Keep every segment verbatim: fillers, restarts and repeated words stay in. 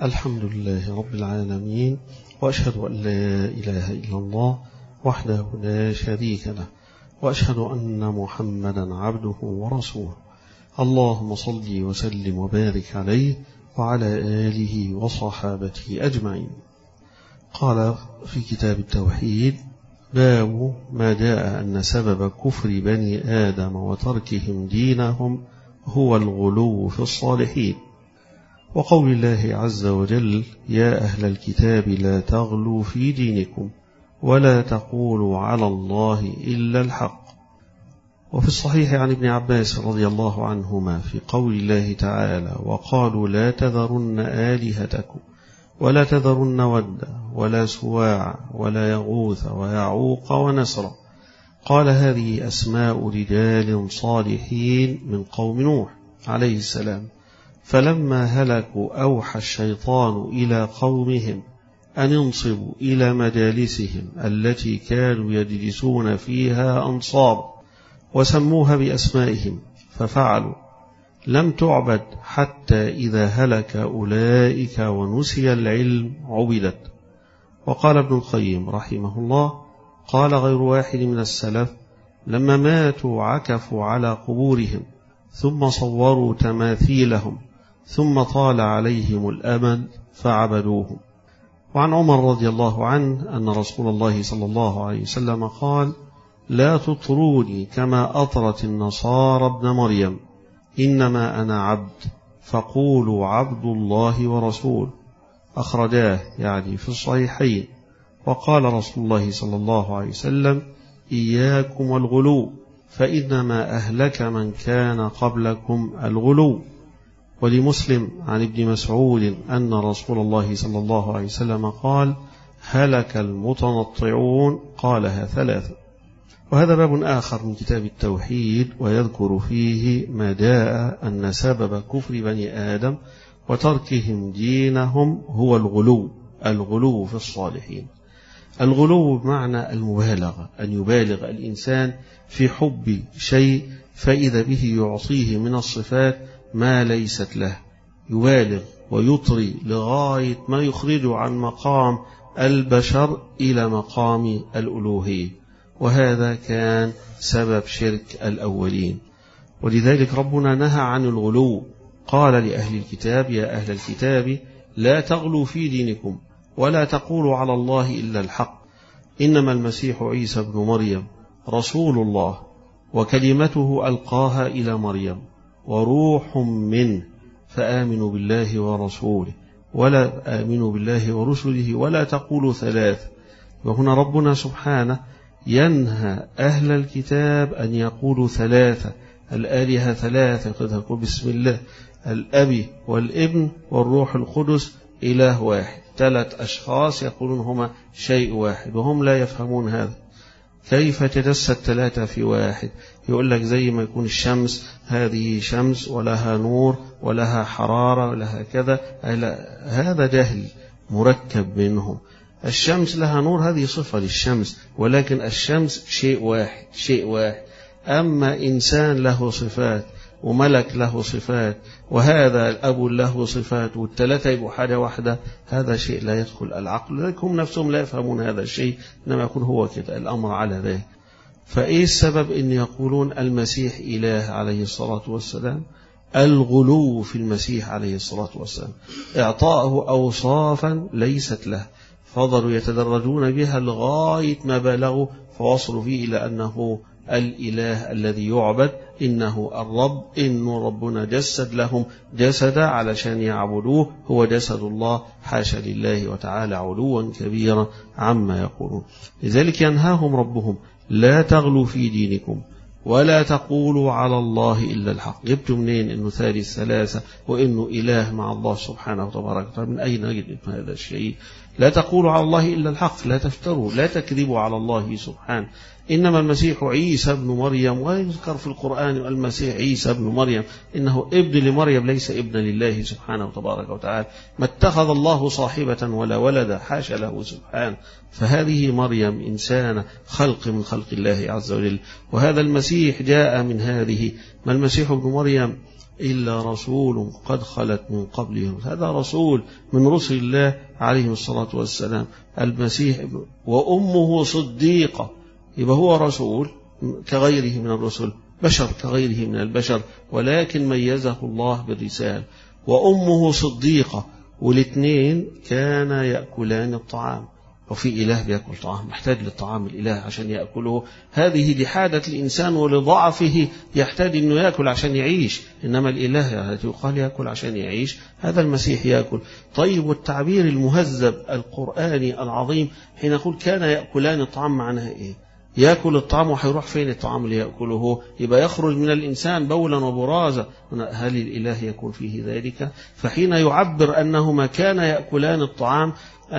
الحمد لله رب العالمين، وأشهد أن لا إله إلا الله وحده لا شريك له، وأشهد أن محمدا عبده ورسوله. اللهم صل وسلم وبارك عليه وعلى آله وصحابته أجمعين. قال في كتاب التوحيد: باب ما جاء أن سبب كفر بني آدم وتركهم دينهم هو الغلو في الصالحين. وقول الله عز وجل: يا أهل الكتاب لا تغلوا في دينكم ولا تقولوا على الله إلا الحق. وفي الصحيح عن ابن عباس رضي الله عنهما في قول الله تعالى: وقالوا لا تذرن آلهتكم ولا تذرن ودا ولا سواع ولا يغوث ويعوق ونسرا. قال: هذه أسماء رجال صالحين من قوم نوح عليه السلام، فلما هلكوا أوحى الشيطان إلى قومهم أن انصبوا إلى مجالسهم التي كانوا يجلسون فيها أنصابا، وسموها بأسمائهم ففعلوا. لم تعبد حتى إذا هلك أولئك ونسي العلم عبدت. وقال ابن القيم رحمه الله: قال غير واحد من السلف: لما ماتوا عكفوا على قبورهم ثم صوروا تماثيلهم ثم طال عليهم الأمل فعبدوهم. وعن عمر رضي الله عنه أن رسول الله صلى الله عليه وسلم قال: لا تطروني كما أطرت النصارى ابن مريم، إنما أنا عبد، فقولوا عبد الله ورسوله. أخرجاه يعني في الصحيحين. وقال رسول الله صلى الله عليه وسلم: إياكم والغلو، فإنما أهلك من كان قبلكم الغلو. ولمسلم عن ابن مسعود أن رسول الله صلى الله عليه وسلم قال: هلك المتنطعون، قالها ثلاثة. وهذا باب آخر من كتاب التوحيد، ويذكر فيه ما جاء أن سبب كفر بني آدم وتركهم دينهم هو الغلو، الغلو في الصالحين. الغلو بمعنى المبالغة، أن يبالغ الإنسان في حب شيء فإذا به يعطيه من الصفات ما ليست له، يبالغ ويطري لغاية ما يخرجه عن مقام البشر إلى مقام الألوهية، وهذا كان سبب شرك الأولين. ولذلك ربنا نهى عن الغلو، قال لأهل الكتاب: يا أهل الكتاب لا تغلوا في دينكم ولا تقولوا على الله إلا الحق، إنما المسيح عيسى بن مريم رسول الله وكلمته ألقاها إلى مريم وروح منه، فآمنوا بالله ورسوله ولا آمنوا بالله ورسله ولا تقولوا ثلاث. وهنا ربنا سبحانه ينهى أهل الكتاب أن يقولوا ثلاثة، الآلهة ثلاثة، قد تقول بسم الله الأب والابن والروح القدس إله واحد، ثلاث أشخاص يقولون هما شيء واحد، وهم لا يفهمون هذا. كيف تجسد ثلاثة في واحد؟ يقول لك زي ما يكون الشمس هذه شمس ولها نور ولها حرارة ولها كذا، هذا جهل مركب منهم. الشمس لها نور، هذه صفة للشمس، ولكن الشمس شيء واحد، شيء واحد. أما إنسان له صفات وملك له صفات وهذا الأب له صفات والثلاثة يبقوا حاجة واحدة، هذا شيء لا يدخل العقل، لذلك هم نفسهم لا يفهمون هذا الشيء، إنما يكون هو كده الأمر على ذلك. فإيه السبب إن يقولون المسيح إله عليه الصلاة والسلام؟ الغلو في المسيح عليه الصلاة والسلام، إعطاءه أوصافا ليست له، فضلوا يتدرجون بها لغاية ما بلغوا فوصلوا فيه إلى أنه الإله الذي يعبد، إنه الرب، إن ربنا جسد لهم جسدا علشان يعبدوه، هو جسد الله، حاشا لله وتعالى علوا كبيرا عما يقولون. لذلك ينهاهم ربهم: لا تغلوا في دينكم ولا تقولوا على الله إلا الحق. جبتوا منين إنه ثالث ثلاثة وإنه إله مع الله سبحانه وتبارك وتعالى؟ من أين نجد هذا الشيء؟ لا تقولوا على الله إلا الحق، لا تفتروا، لا تكذبوا على الله سبحانه. إنما المسيح عيسى بن مريم، ويذكر في القرآن المسيح عيسى بن مريم إنه ابن لمريم ليس ابن لله سبحانه وتبارك وتعالى. ما اتخذ الله صاحبة ولا ولد، حاشا له سبحانه. فهذه مريم إنسانة، خلق من خلق الله عز وجل، وهذا المسيح جاء من هذه. ما المسيح ابن مريم إلا رسول قد خلت من قبله. هذا رسول من رسل الله عليه الصلاة والسلام المسيح، وأمه صديقة، يبقى هو رسول كغيره من الرسل، بشر كغيره من البشر، ولكن ميزه الله بالرسالة. وأمه صديقة، والاثنين كان يأكلان الطعام. وفي إله بيأكل طعام محتاج للطعام الإله عشان يأكله، هذه لحاجة الإنسان ولضعفه يحتاج أنه يأكل عشان يعيش، إنما الإله يقال يأكل عشان يعيش، هذا المسيح يأكل. طيب، والتعبير المهذب القرآني العظيم حين يقول كان يأكلان الطعام معناها إيه؟ يأكل الطعام وحيروح فين الطعام اللي يأكله؟ يبقى يخرج من الإنسان بولا وبرازا، هل الإله يكون فيه ذلك؟ فحين يعبر أنهما كان يأكلان الطعام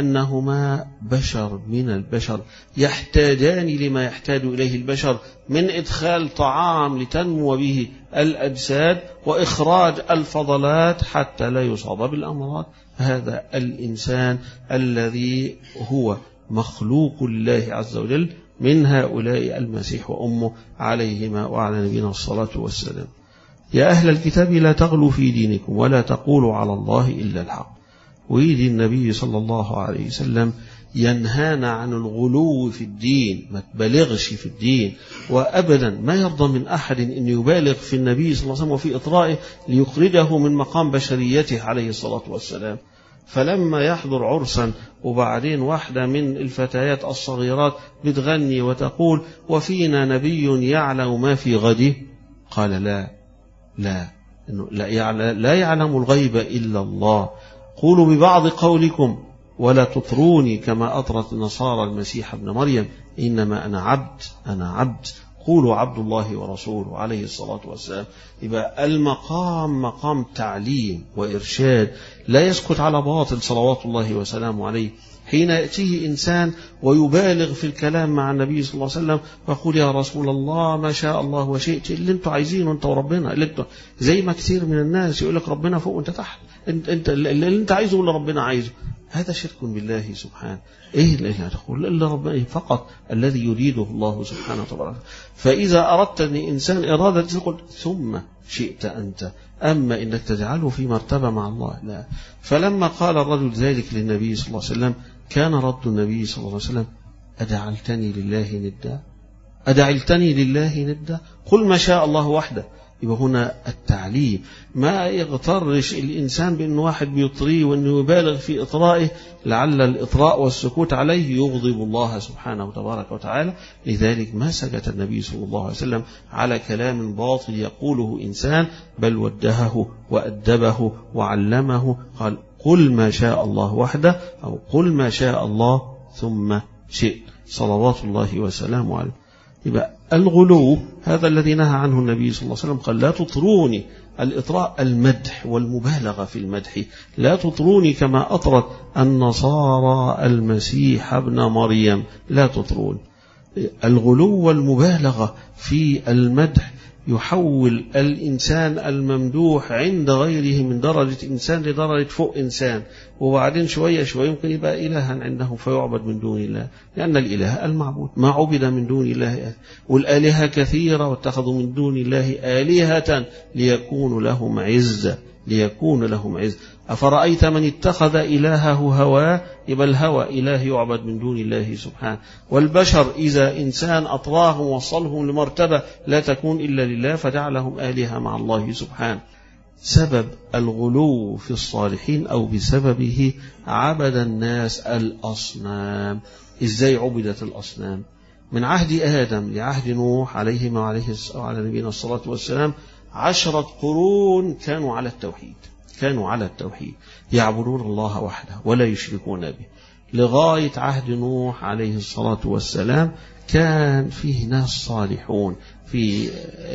أنهما بشر من البشر يحتاجان لما يحتاج إليه البشر من إدخال طعام لتنمو به الأجساد وإخراج الفضلات حتى لا يصاب بالأمراض. هذا الإنسان الذي هو مخلوق الله عز وجل، من هؤلاء المسيح وأمه عليهما وعلى نبينا الصلاة والسلام. يا أهل الكتاب لا تغلوا في دينكم ولا تقولوا على الله إلا الحق. ويجي النبي صلى الله عليه وسلم ينهانا عن الغلو في الدين، ما تبالغش في الدين، وأبدا ما يرضى من أحد أن يبالغ في النبي صلى الله عليه وسلم وفي إطرائه ليخرجه من مقام بشريته عليه الصلاة والسلام. فلما يحضر عرسا وبعدين واحدة من الفتيات الصغيرات بتغني وتقول وفينا نبي يعلم ما في غده، قال لا لا إنه لا يعلم, لا يعلم الغيب إلا الله. قولوا ببعض قولكم ولا تطروني كما أطرت النصارى المسيح ابن مريم، إنما أنا عبد أنا عبد قولوا عبد الله ورسوله عليه الصلاة والسلام. يبقى المقام مقام تعليم وإرشاد، لا يسكت على باطل صلوات الله وسلامه عليه. حين يأتيه إنسان ويبالغ في الكلام مع النبي صلى الله عليه وسلم ويقول يا رسول الله ما شاء الله وشئت، اللي انتوا عايزينه انت وربنا، اللي انتوا زي ما كثير من الناس يقول لك ربنا فوق وانت تحت، انت, انت اللي انت عايزه اللي ربنا عايزه، هذا شرك بالله سبحانه. ايه اللي تقول الا ربنا فقط الذي يريده الله سبحانه وتعالى. فإذا أردت أن إنسان إرادة تقول ثم شئت أنت، أما إنك تجعله في مرتبة مع الله لا. فلما قال الرجل ذلك للنبي صلى الله عليه وسلم كان رد النبي صلى الله عليه وسلم أدعلتني لله ندا أدعلتني لله ندا قل ما شاء الله وحده. يبقى هنا التعليم، ما يغترش الإنسان بأن واحد بيطريه وأنه يبالغ في إطرائه، لعل الإطراء والسكوت عليه يغضب الله سبحانه وتبارك وتعالى. لذلك ما سكت النبي صلى الله عليه وسلم على كلام باطل يقوله إنسان، بل وجهه وأدبه وعلمه. قال قل ما شاء الله وحده، أو قل ما شاء الله ثم شئت، صلوات الله وسلامه عليه. يبقى الغلو هذا الذي نهى عنه النبي صلى الله عليه وسلم، قال لا تطروني. الإطراء المدح والمبالغة في المدح، لا تطروني كما أطرت النصارى المسيح ابن مريم، لا تطرون. الغلو والمبالغة في المدح يحول الإنسان الممدوح عند غيره من درجة إنسان لدرجة فوق إنسان، وبعدين شوية شوية يمكن يبقى إلها عنده فيعبد من دون الله، لأن الإله المعبود ما عبد من دون الله. والآلهة كثيرة واتخذوا من دون الله آلهة ليكونوا لهم عزة ليكون لهم عزة. أفرأيت من اتخذ إلهه هواه، يبقى الهوى إله يعبد من دون الله سبحانه. والبشر إذا إنسان أطراهم وصلهم لمرتبة لا تكون إلا لله فجعلهم آلهة مع الله سبحانه. سبب الغلو في الصالحين أو بسببه عبد الناس الأصنام. إزاي عبدت الأصنام؟ من عهد آدم لعهد نوح عليهما وعلى نبينا الصلاة والسلام عشرة قرون كانوا على التوحيد كانوا على التوحيد يعبدون الله وحده ولا يشركون به. لغاية عهد نوح عليه الصلاة والسلام كان فيه ناس صالحون، في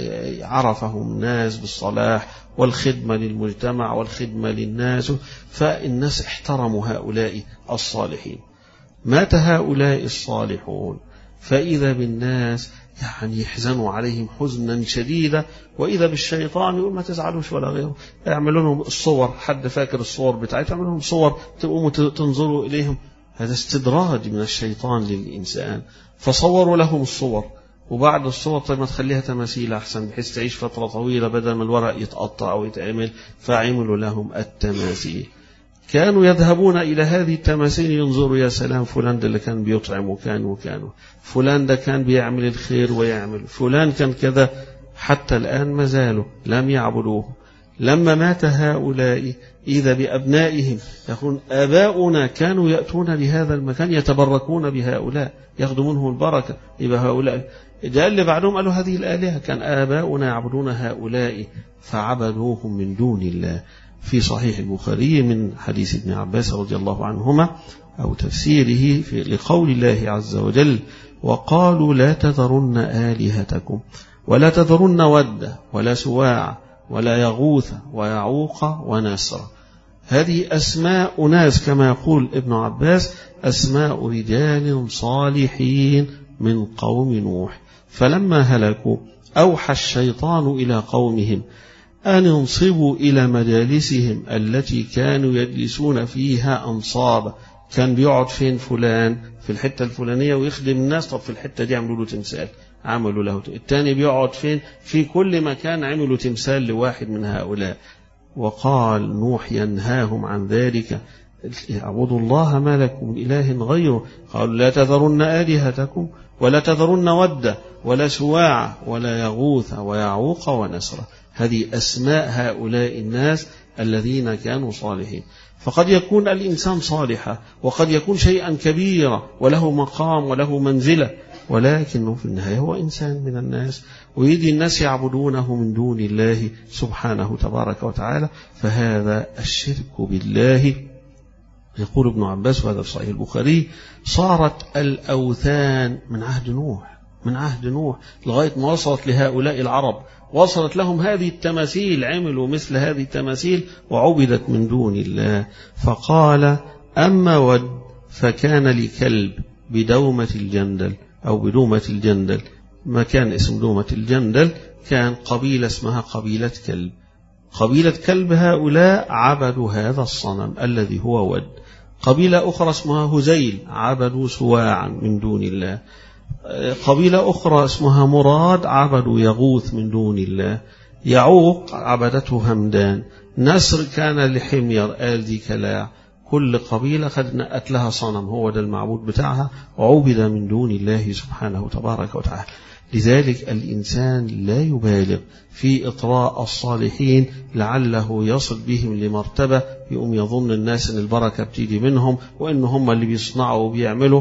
عرفهم الناس بالصلاح والخدمة للمجتمع والخدمة للناس، فالناس احترموا هؤلاء الصالحين. مات هؤلاء الصالحون فإذا بالناس يعني يحزنوا عليهم حزنا شديدا، وإذا بالشيطان يقول ما تزعلوش ولا غيره، يعملوا لهم الصور، حد فاكر الصور بتاعتهم، يعملوا لهم صور تقوموا تنظروا إليهم. هذا استدراج من الشيطان للإنسان، فصوروا لهم الصور وبعد الصور طيب ما تخليها تماثيل أحسن بحيث تعيش فترة طويلة بدل ما الورق يتقطع أو يتعمل، فعملوا لهم التماثيل. كانوا يذهبون إلى هذه التماثيل ينظروا يا سلام فلان ده اللي كان بيطعم وكان وكانوا فلان ده كان بيعمل الخير ويعمل فلان كان كذا، حتى الآن ما زالوا لم يعبدوه. لما مات هؤلاء إذا بأبنائهم يقولون آباؤنا كانوا يأتون لهذا المكان يتبركون بهؤلاء ياخذوا منهم البركة، يبقى هؤلاء جاء اللي بعدهم قالوا هذه الآلهة كان آباؤنا يعبدون هؤلاء فعبدوهم من دون الله. في صحيح البخاري من حديث ابن عباس رضي الله عنهما أو تفسيره في لقول الله عز وجل وقالوا لا تذرن آلهتكم ولا تذرن ود ولا سواع ولا يغوث ويعوق ونسر. هذه أسماء ناس كما يقول ابن عباس أسماء رجال صالحين من قوم نوح. فلما هلكوا أوحى الشيطان إلى قومهم أن ينصبوا إلى مجالسهم التي كانوا يجلسون فيها أنصابا. كان بيقعد فين فلان في الحتة الفلانية ويخدم الناس، طب في الحتة دي عملوا له تمثال عملوا له. الثاني بيقعد فين في كل مكان عملوا تمثال لواحد من هؤلاء. وقال نوح ينهاهم عن ذلك اعبدوا الله ما لكم من إله غيره. قالوا لا تذرن آلهتكم ولا تذرن ود ولا سواع ولا يغوث ويعوق ونسر. هذه أسماء هؤلاء الناس الذين كانوا صالحين. فقد يكون الإنسان صالحا وقد يكون شيئا كبيرا وله مقام وله منزلة، ولكنه في النهاية هو إنسان من الناس ويدي الناس يعبدونه من دون الله سبحانه تبارك وتعالى. فهذا الشرك بالله. يقول ابن عباس وهذا في صحيح البخاري صارت الأوثان من عهد نوح من عهد نوح لغاية ما وصلت لهؤلاء العرب، وصلت لهم هذه التماثيل، عملوا مثل هذه التماثيل وعبدت من دون الله. فقال أما ود فكان لكلب بدومة الجندل أو بدومة الجندل، مكان اسم دومة الجندل كان قبيلة اسمها قبيلة كلب. قبيلة كلب هؤلاء عبدوا هذا الصنم الذي هو ود. قبيلة أخرى اسمها هزيل عبدوا سواعا من دون الله. قبيلة أخرى اسمها مراد عبدوا يغوث من دون الله. يعوق عبدته همدان. نسر كان لحمير آل ذي كلاع. كل قبيلة قد نأت لها صنم هو ده المعبود بتاعها وعبد من دون الله سبحانه تبارك وتعالى. لذلك الإنسان لا يبالغ في إطراء الصالحين لعله يصل بهم لمرتبة يقوم يظن الناس أن البركة بتيجي منهم وأن هم اللي بيصنعوا وبيعملوا،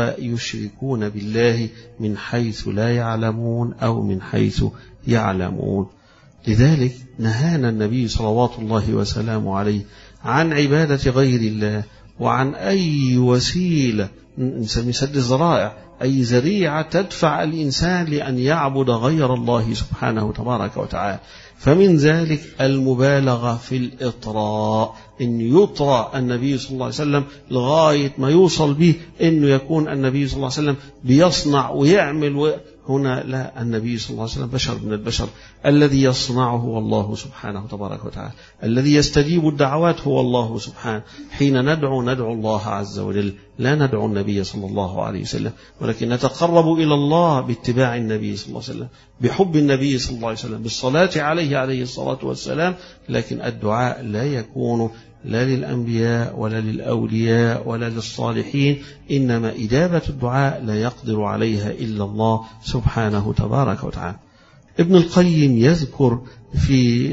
فيشركون بالله من حيث لا يعلمون أو من حيث يعلمون. لذلك نهانا النبي صلوات الله وسلامه عليه عن عبادة غير الله وعن أي وسيلة نسمي سد الذرائع، أي ذريعة تدفع الإنسان لأن يعبد غير الله سبحانه تبارك وتعالى. فمن ذلك المبالغة في الإطراء، إن يطرى النبي صلى الله عليه وسلم لغاية ما يوصل به إنه يكون النبي صلى الله عليه وسلم بيصنع ويعمل و... هنا لا، النبي صلى الله عليه وسلم بشر من البشر، الذي يصنعه هو الله سبحانه تبارك وتعالى، الذي يستجيب الدعوات هو الله سبحانه. حين ندعو ندعو الله عز وجل، لا ندعو النبي صلى الله عليه وسلم، ولكن نتقرب إلى الله باتباع النبي صلى الله عليه وسلم، بحب النبي صلى الله عليه وسلم، بالصلاة عليه عليه الصلاة والسلام. لكن الدعاء لا يكون لا للأنبياء ولا للأولياء ولا للصالحين، إنما إجابة الدعاء لا يقدر عليها إلا الله سبحانه تبارك وتعالى. ابن القيم يذكر في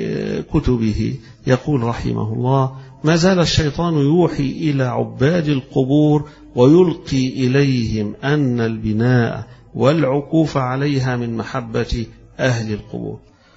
كتبه يقول رحمه الله: ما زال الشيطان يوحي إلى عباد القبور ويلقي إليهم أن البناء والعكوف عليها من محبة أهل القبور.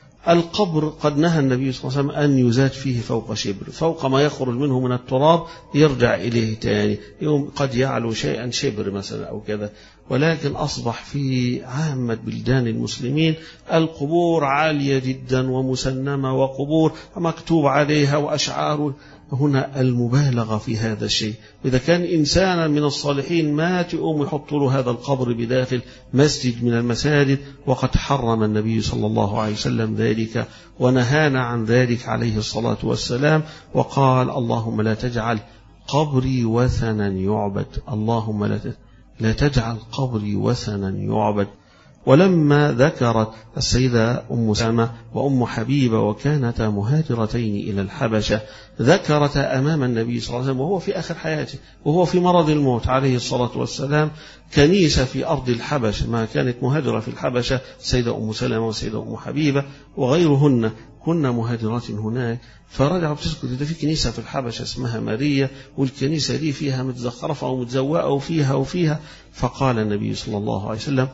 القبر قد نهى النبي صلى الله عليه وسلم أن يزاد فيه فوق شبر، فوق ما يخرج منه من التراب يرجع إليه تاني، يوم قد يعلو شيئا شبر مثلا أو كذا. ولكن أصبح في عامة بلدان المسلمين القبور عالية جدا ومسنمة، وقبور مكتوب عليها وأشعار. هنا المبالغة في هذا الشيء. إذا كان إنسانا من الصالحين مات يقوم يحط له هذا القبر بداخل مسجد من المساجد، وقد حرم النبي صلى الله عليه وسلم ذلك ونهانا عن ذلك عليه الصلاة والسلام، وقال: اللهم لا تجعل قبري وثنا يعبد، اللهم لا تجعل قبري وثنا يعبد. ولما ذكرت السيدة أم سلمة وأم حبيبة وكانتا مهاجرتين إلى الحبشة ذكرتا أمام النبي صلى الله عليه وسلم وهو في آخر حياته وهو في مرض الموت عليه الصلاة والسلام كنيسة في أرض الحبشة، ما كانت مهاجرة في الحبشة السيدة أم سلمة والسيدة أم حبيبة وغيرهن كنا مهاجرات هناك. فرجعوا بتذكر ده في كنيسة في الحبشة اسمها ماريا، والكنيسة دي فيها متزخرفة ومتزوقة وفيها وفيها. فقال النبي صلى الله عليه وسلم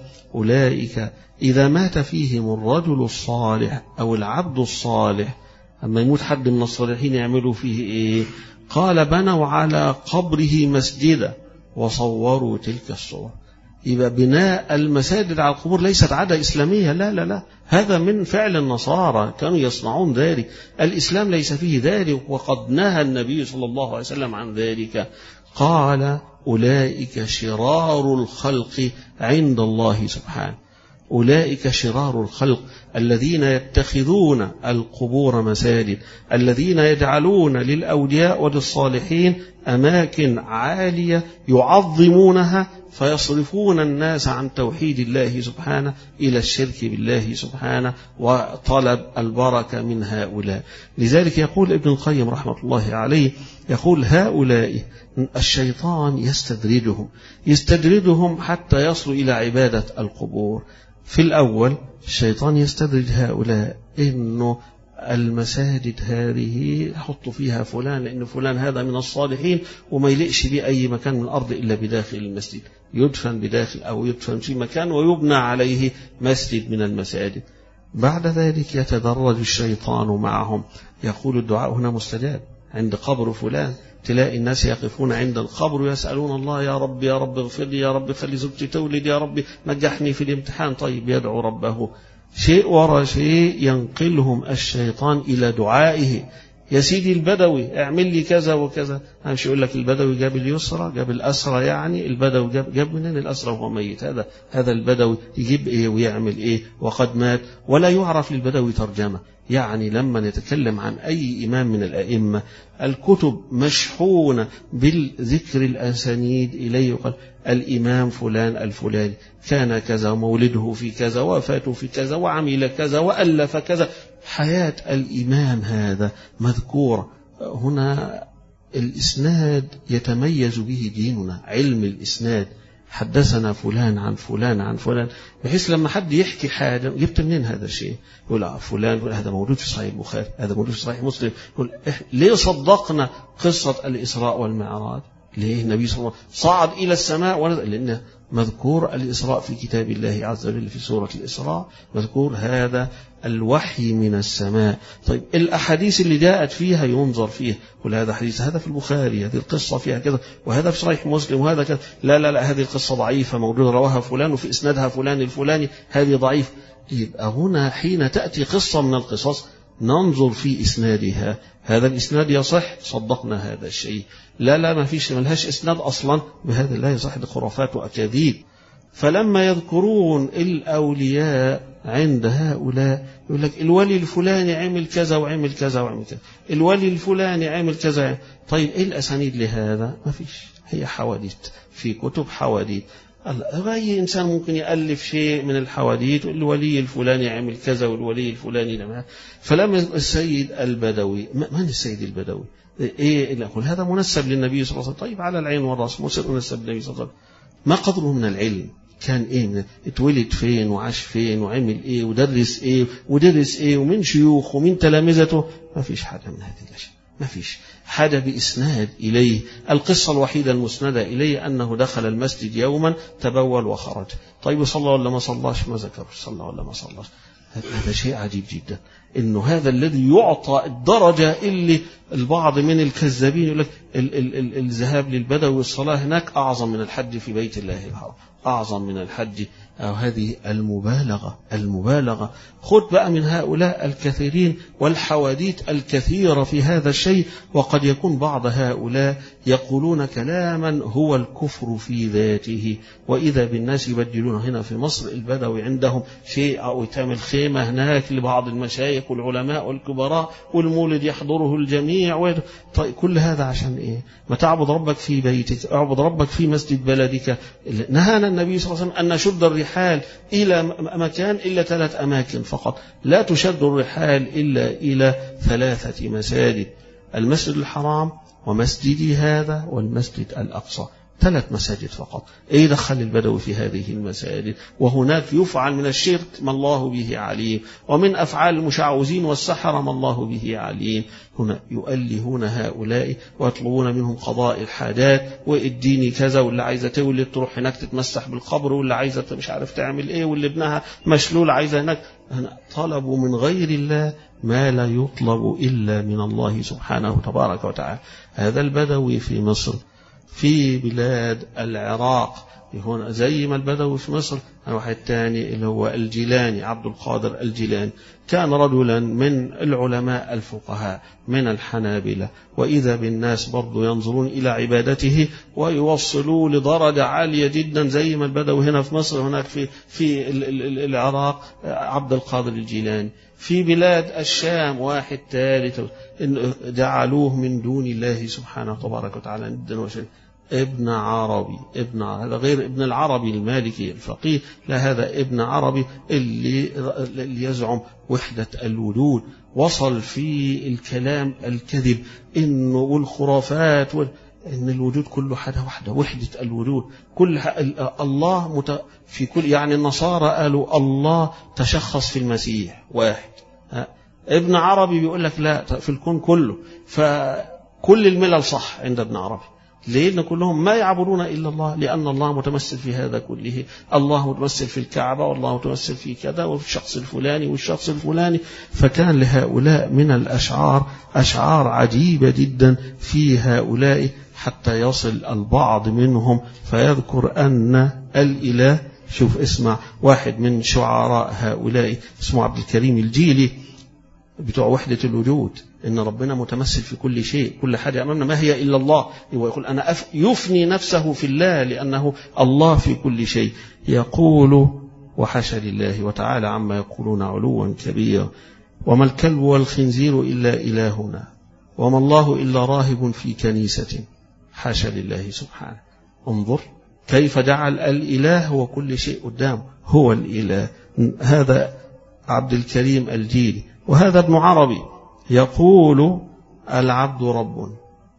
أولئك إذا مات فيهم الرجل الصالح أو العبد الصالح، أما يموت حد من الصالحين يعملوا فيه إيه؟ قال بنوا على قبره مسجدا وصوروا تلك الصور. يبقى بناء المساجد على القبور ليست عادة إسلامية، لا لا لا، هذا من فعل النصارى، كانوا يصنعون ذلك. الإسلام ليس فيه ذلك، وقد نهى النبي صلى الله عليه وسلم عن ذلك. قال أولئك شرار الخلق عند الله سبحانه، أولئك شرار الخلق الذين يتخذون القبور مساجد، الذين يجعلون للأولياء وللصالحين أماكن عالية يعظمونها فيصرفون الناس عن توحيد الله سبحانه إلى الشرك بالله سبحانه وطلب البركة من هؤلاء. لذلك يقول ابن القيم رحمة الله عليه، يقول هؤلاء الشيطان يستدرجهم يستدرجهم حتى يصلوا إلى عبادة القبور. في الأول الشيطان يستدرج هؤلاء إنه المساجد هذه يحطوا فيها فلان لأن فلان هذا من الصالحين وما يلقش بأي مكان من الأرض إلا بداخل المسجد، يدفن بداخل أو يدفن في مكان ويبنى عليه مسجد من المساجد. بعد ذلك يتدرج الشيطان معهم، يقول الدعاء هنا مستجاب عند قبر فلان، تلاقي الناس يقفون عند القبر ويسألون الله يا رب يا رب اغفر لي، يا رب خلي زوجتي تولد، يا رب نجحني في الامتحان. طيب يدعو ربه، شيء ورا شيء ينقلهم الشيطان إلى دعائه. يا سيدي البدوي اعمل لي كذا وكذا، مش يقول لك البدوي جاب اليسرى جاب الأسرى، يعني البدوي جاب, جاب منين الأسرى وهو ميت؟ هذا هذا البدوي يجيب إيه ويعمل إيه وقد مات، ولا يعرف للبدوي ترجمة. يعني لما نتكلم عن أي إمام من الأئمة الكتب مشحونة بالذكر الأسانيد إليه، قال الإمام فلان الفلاني كان كذا ومولده في كذا وفاته في كذا وعمل كذا وألف كذا، حياة الإمام هذا مذكورة هنا. الإسناد يتميز به ديننا، علم الإسناد، حدثنا فلان عن فلان عن فلان، بحيث لما حد يحكي حاجة جبت منين هذا الشيء؟ يقول فلان، يقول هذا موجود في صحيح البخاري، هذا موجود في صحيح مسلم. يقول ليه صدقنا قصة الإسراء والمعراج؟ ليه النبي صلى الله عليه وسلم صعد إلى السماء ونزل؟ لأن مذكور الإسراء في كتاب الله عز وجل في سورة الإسراء، مذكور هذا الوحي من السماء. طيب الأحاديث اللي جاءت فيها ينظر فيها، كل هذا حديث هذا في البخاري، هذه القصة فيها كذا، وهذا في صحيح مسلم، وهذا كذا، لا لا لا هذه القصة ضعيفة موجودة رواها فلان وفي إسنادها فلان الفلاني، هذه ضعيف. يبقى هنا حين تأتي قصة من القصص ننظر في إسنادها، هذا الإسناد يصح صدقنا هذا الشيء، لا لا ما فيش ملهاش إسناد أصلا، بهذا لا يصح، ده خرافات وأكاذيب. فلما يذكرون الأولياء عند هؤلاء يقول لك الولي الفلاني عمل كذا وعمل كذا وعمل كذا، الولي الفلاني عمل كذا. طيب إيه الأسانيد لهذا؟ ما فيش، هي حواديت في كتب حواديت. أي إنسان ممكن يألف شيء من الحواديت، الولي الفلاني عمل كذا والولي الفلاني لما. فلما السيد البدوي، من السيد البدوي؟ إيه نقول هذا منسب للنبي صلى الله عليه وسلم. طيب على العين والرأس منسب للنبي صلى الله عليه وسلم، ما قدره من العلم؟ كان إيه؟ اتولد فين وعاش فين وعمل إيه ودرس إيه ودرس إيه ومن شيوخ ومن تلامذته؟ ما فيش حاجة من هذه الأشياء، ما فيش حاجة بإسناد إليه. القصة الوحيدة المسندة إليه أنه دخل المسجد يوما تبول وخرج. طيب صلى ولا ما صلاش؟ ما ذكر صلى ولا ما صلاش. هذا شيء عجيب جدا، إنه هذا الذي يعطى الدرجة اللي البعض من الكذابين يقول لك الذهاب للبدو والصلاة هناك أعظم من الحج في بيت الله الحرام، أعظم من الحج. أو هذه المبالغة المبالغة. خذ بقى من هؤلاء الكثيرين والحواديت الكثيرة في هذا الشيء، وقد يكون بعض هؤلاء يقولون كلاما هو الكفر في ذاته، وإذا بالناس يبدلون. هنا في مصر البدوي عندهم شيء، أو تعمل خيمة هناك لبعض المشايخ المشايخ والعلماء والكبراء، والمولد يحضره الجميع. طيب كل هذا عشان إيه؟ ما تعبد ربك في بيتك، اعبد ربك في مسجد بلدك. نهانا النبي صلى الله عليه وسلم أن نشد الرحال إلى مكان إلا ثلاث أماكن فقط، لا تشد الرحال إلا إلى ثلاثة مساجد: المسجد الحرام ومسجدي هذا والمسجد الأقصى. ثلاث مساجد فقط. ايه دخل البدوي في هذه المساجد؟ وهناك يفعل من الشرك ما الله به عليم، ومن أفعال المشعوذين والسحرة ما الله به عليم. هنا يؤلهون هؤلاء ويطلبون منهم قضاء الحاجات، واديني كذا، واللي عايزة تولد تروح هناك تتمسح بالقبر، واللي عايزة مش عارف تعمل ايه، واللي ابنها مشلول عايزة هناك. طلبوا من غير الله ما لا يطلب إلا من الله سبحانه تبارك وتعالى. هذا البدوي في مصر، في بلاد العراق، هنا زي ما البدوي في مصر. واحد تاني اللي هو الجيلاني، عبد القادر الجيلاني، كان رجلا من العلماء الفقهاء من الحنابلة، وإذا بالناس برضو ينظرون إلى عبادته ويوصلوا لدرجة عالية جدا زي ما البدوي هنا في مصر. هناك في في العراق عبد القادر الجيلاني. في بلاد الشام واحد ثالث جعلوه من دون الله سبحانه تبارك وتعالى ندا وشريكا. ابن عربي، ابن هذا غير ابن العربي المالكي الفقيه، لا هذا ابن عربي اللي, اللي يزعم وحدة الوجود. وصل في الكلام الكذب إنه والخرافات وال... إن الوجود كله حاجة واحدة، وحدة الوجود كل ح... الله مت... في كل يعني النصارى قالوا الله تشخص في المسيح واحد. ها. ابن عربي بيقول لك لا، في الكون كله. فكل الملل صح عند ابن عربي. لأن كلهم ما يعبدون إلا الله، لأن الله متمثل في هذا كله. الله متمثل في الكعبة، والله متمثل في كذا، وفي الشخص الفلاني والشخص الفلاني. فكان لهؤلاء من الأشعار أشعار عجيبة جدا في هؤلاء، حتى يصل البعض منهم فيذكر أن الإله، شوف اسمع، واحد من شعراء هؤلاء اسمه عبد الكريم الجيلي، بتوع وحدة الوجود، إن ربنا متمثل في كل شيء، كل حاجة أمامنا ما هي إلا الله. ويقول أنا أف يفني نفسه في الله لأنه الله في كل شيء. يقول وحاشا لله وتعالى عما يقولون علوا كبيرا: وما الكلب والخنزير إلا إلهنا، وما الله إلا راهب في كنيسة. حاشا لله سبحانه. انظر كيف جعل الإله هو كل شيء قدامه، هو الإله. هذا عبد الكريم الجيلي. وهذا ابن عربي يقول: العبد رب،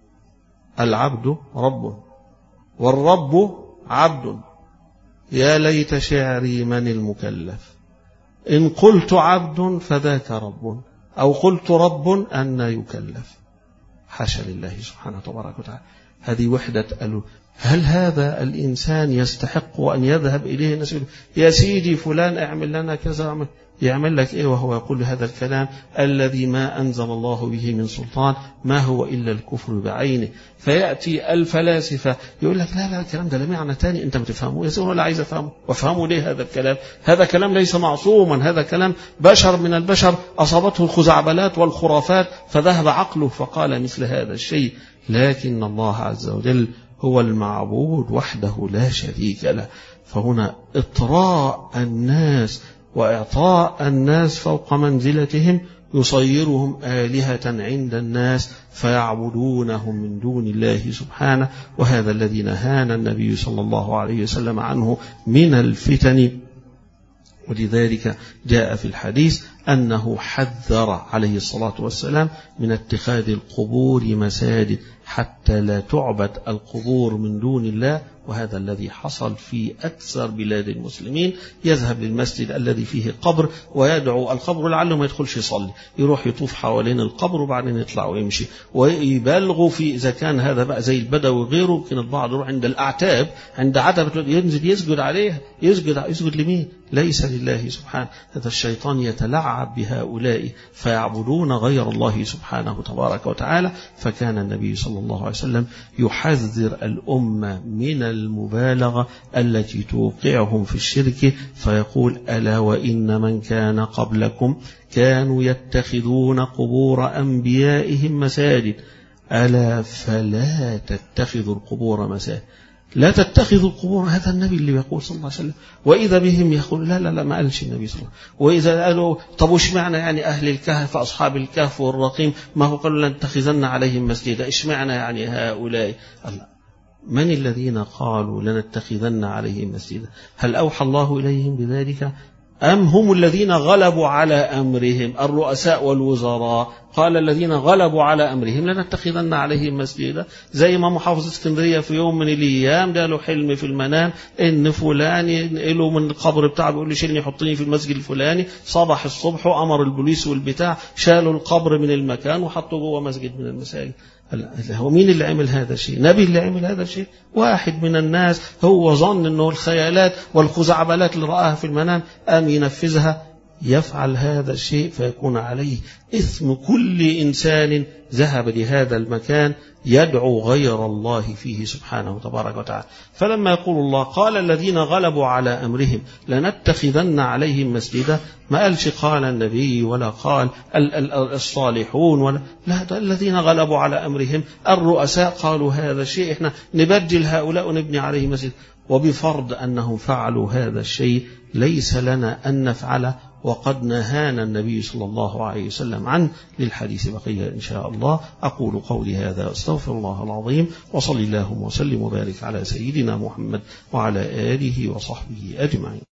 العبد رب، والرب عبد، يا ليت شعري من المكلف، إن قلت عبد فذاك رب، أو قلت رب أن يكلف. حاشا لله سبحانه تبارك وتعالى. هذه وحدة ألو. هل هذا الإنسان يستحق أن يذهب إليه الناس يا سيدي فلان اعمل لنا كذا؟ يعمل لك إيه وهو يقول هذا الكلام الذي ما أنزل الله به من سلطان، ما هو إلا الكفر بعينه. فيأتي الفلاسفة يقول لك لا لا الكلام ده لا معنى تاني أنت ما تفهمه. يسأل ولا عايز أفهمه، وأفهمه ليه هذا الكلام؟ هذا كلام ليس معصوما، هذا كلام بشر من البشر أصابته الخزعبلات والخرافات فذهب عقله فقال مثل هذا الشيء. لكن الله عز وجل هو المعبود وحده لا شريك له. فهنا إطراء الناس وإعطاء الناس فوق منزلتهم يصيرهم آلهة عند الناس فيعبدونهم من دون الله سبحانه. وهذا الذي نهانا النبي صلى الله عليه وسلم عنه من الفتن. ولذلك جاء في الحديث أنه حذر عليه الصلاة والسلام من اتخاذ القبور مساجد حتى لا تعبد القبور من دون الله. وهذا الذي حصل في أكثر بلاد المسلمين. يذهب للمسجد الذي فيه قبر ويدعو القبر لعله ما يدخلش يصلي، يروح يطوف حوالين القبر وبعدين يطلع ويمشي، ويبالغوا في إذا كان هذا بقى زي البدوي وغيره. يمكن البعض يروح عند الأعتاب عند عتبة ينزل يسجد عليها. يسجد يسجد لمين؟ ليس لله سبحانه. هذا الشيطان يتلعب بهؤلاء فيعبدون غير الله سبحانه تبارك وتعالى. فكان النبي صلى الله عليه وسلم يحذر الأمة من المبالغة التي توقعهم في الشرك، فيقول: ألا وإن من كان قبلكم كانوا يتخذون قبور أنبيائهم مساجد، ألا فلا تتخذوا القبور مساجد. لا تتخذوا القبور. هذا النبي اللي يقول صلى الله عليه وسلم. وإذا بهم يقول لا لا لا ما قالش النبي صلى الله عليه وسلم. وإذا قالوا طب وش معنى يعني أهل الكهف أصحاب الكهف والرقيم ما هو قالوا لنتخذن عليهم مسجدا، إيش معنى يعني هؤلاء؟ الله من الذين قالوا لنتخذن عليهم مسجدا؟ هل أوحى الله إليهم بذلك أم هم الذين غلبوا على أمرهم؟ الرؤساء والوزراء قال الذين غلبوا على أمرهم لنتخذن عليهم مسجدا. زي ما محافظ اسكندرية في يوم من الأيام ده له حلم في المنام إن فلان ينقله من القبر بتاعه، بيقول لي شيلني حطني في المسجد الفلاني. صبح الصبح وأمر البوليس والبتاع شالوا القبر من المكان وحطوا جوه مسجد من المساجد. هو مين اللي عمل هذا الشيء؟ نبي اللي عمل هذا الشيء؟ واحد من الناس هو ظن أنه الخيالات والخزعبلات اللي رآها في المنام أم ينفذها، يفعل هذا الشيء فيكون عليه إثم كل إنسان ذهب لهذا المكان يدعو غير الله فيه سبحانه تبارك وتعالى. فلما يقول الله قال الذين غلبوا على أمرهم لنتخذن عليهم مسجدا، ما قالش قال النبي ولا قال الصالحون ولا لا، ده الذين غلبوا على أمرهم الرؤساء قالوا هذا الشيء، احنا نبدل هؤلاء ونبني عليهم مسجد. وبفرض أنهم فعلوا هذا الشيء ليس لنا أن نفعله، وقد نهانا النبي صلى الله عليه وسلم عنه. للحديث بقية إن شاء الله. أقول قولي هذا أستغفر الله العظيم، وصلي اللهم وسلم وبارك على سيدنا محمد وعلى آله وصحبه أجمعين.